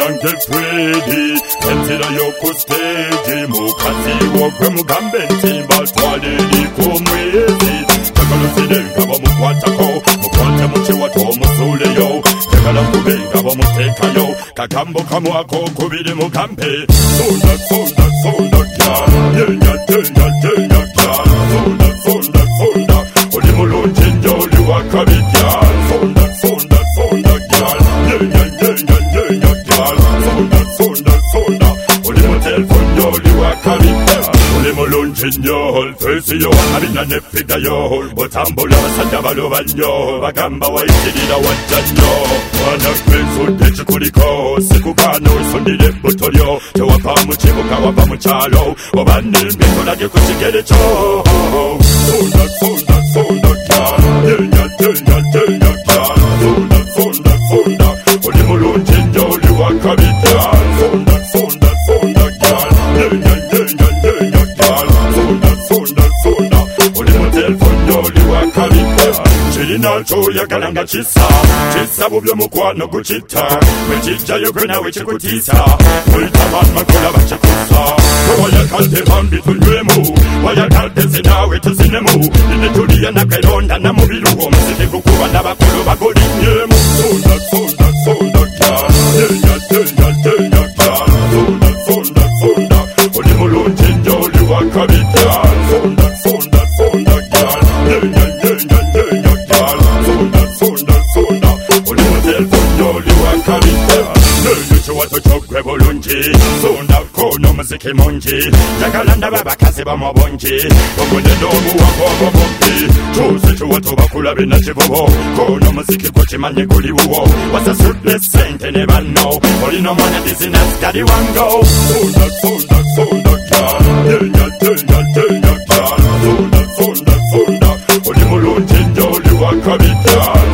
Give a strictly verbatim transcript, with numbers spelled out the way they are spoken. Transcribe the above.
and get ready. Enzira yoko stage mukazi wokwe mugambe ntimba twaliri kumwezi. Takalo sidenga bamukwatako mukwate mukiwato musuleyo. Takala kubenga bamutekayo kakambo kamwako kubiri mugambe. Sonda sonda sonda girl, yenya yenya yenya girl. Sonda sonda sonda oli mulungi nnyo oli wakabi girl. Sonda sonda sonda girl, yenya yenya yenya girl. Sonda sonda sonda oli mu telephone nnyo oli wakabi girl. Oli mulungi nnyo face yo alina ne figure yo botambula basajja baloba nnyo bagamba wayitirira wajja nnyo. Mwana kwensudde kikuliko sikugana osundire ebbuto lyo tewava mu kibuga wava mu kyalo oba nnimbi tolage ku kigere kyo. Sonda sonda sonda girl, yenya yenya yenya girl. Sonda sonda sonda oli mulungi nnyo oli wakabi girl. Sonda sonda sonda girl, yenya yenya yenya girl. Sonda sonda sonda oli mu telephone nnyo oli wakabi girl. Kirina kyoyagala nga kisa kisa bubyo mukwano gukitta wekijjayo gwe nawe kikutiisa mulitabanma kulaba kikusa tewayakadde bambi tunywemu wayakadde ze nawe tuzinemu ine tuliya nakeronda namubiruwo omuziki gukuba n'abakulu bagulinnyemu. Sonda sonda sonda girl, yenya yenya yenya girl. Sonda sonda sonda oli mulungi nnyo oli wakabi girl. Sonda sonda sonda girl, yenya yenya yenya girl. Sonda sonda sonda oli mu telephone nnyo oli wakabi girl. Neyo kiwato kyogwe bulungi sondako n'omuziki mungi njagala ndaba abakazi bamu bungi ogunene obuwanvu obwo bumpi kyusi kiwato bakulabe na kivubo kono omuziki gukimanye guli wuwo wasasudde ssente ne banno olina omwana bizinesi gali wango. Sonda sonda sonda girl, yenya yenya yenya girl. Sonda sonda sonda oli mulungi nnyo oli wakabi girl.